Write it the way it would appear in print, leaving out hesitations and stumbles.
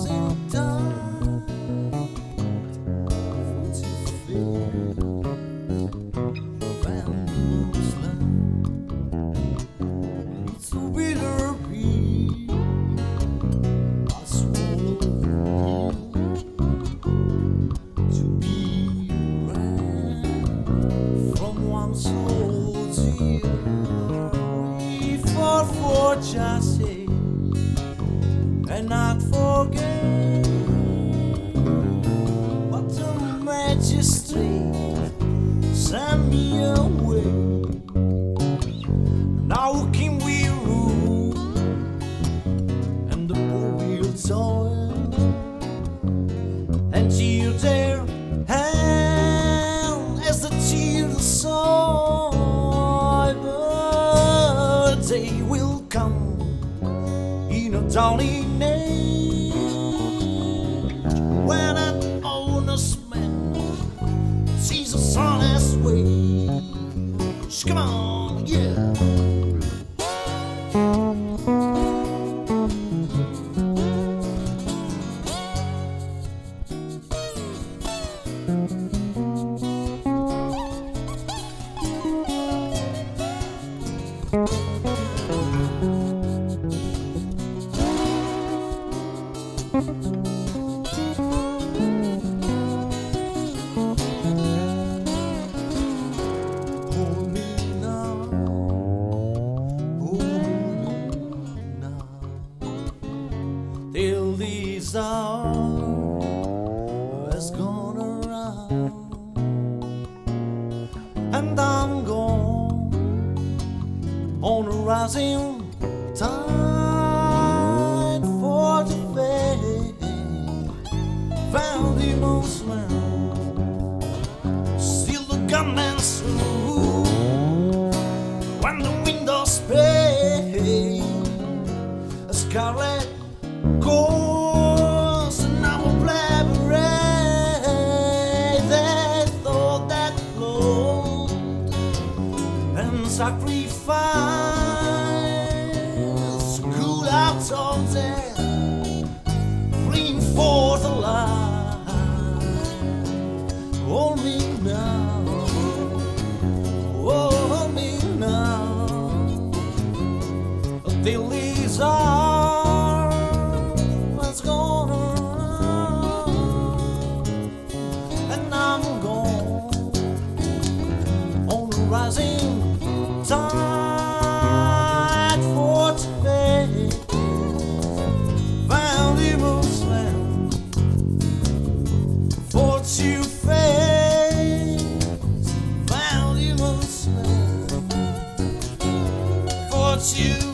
rising tide to fade. Found most land. It's a bitter pill I swallow to be around from one soul dear. We fought for justice and not forget, but the magistrate sent me away. Now can we rule and the poor will toil and cheer their hand as the cheer the soil, but they will come in a dawning age when an honest man sees a honest way. Come on, yeah. Hold me now, till these hours has gone around, and I'm gone on a rising tide for the fade. Found the most land, still the gunman slew when the windows pay a scarlet course and now a black beret. They thought that blood and sacrifice could have told them, bring forth a light. Hold me now, hold me now, till these hours gone around, and I'm gone on the rising tide for today. Found the most land for to face. Found the most land for to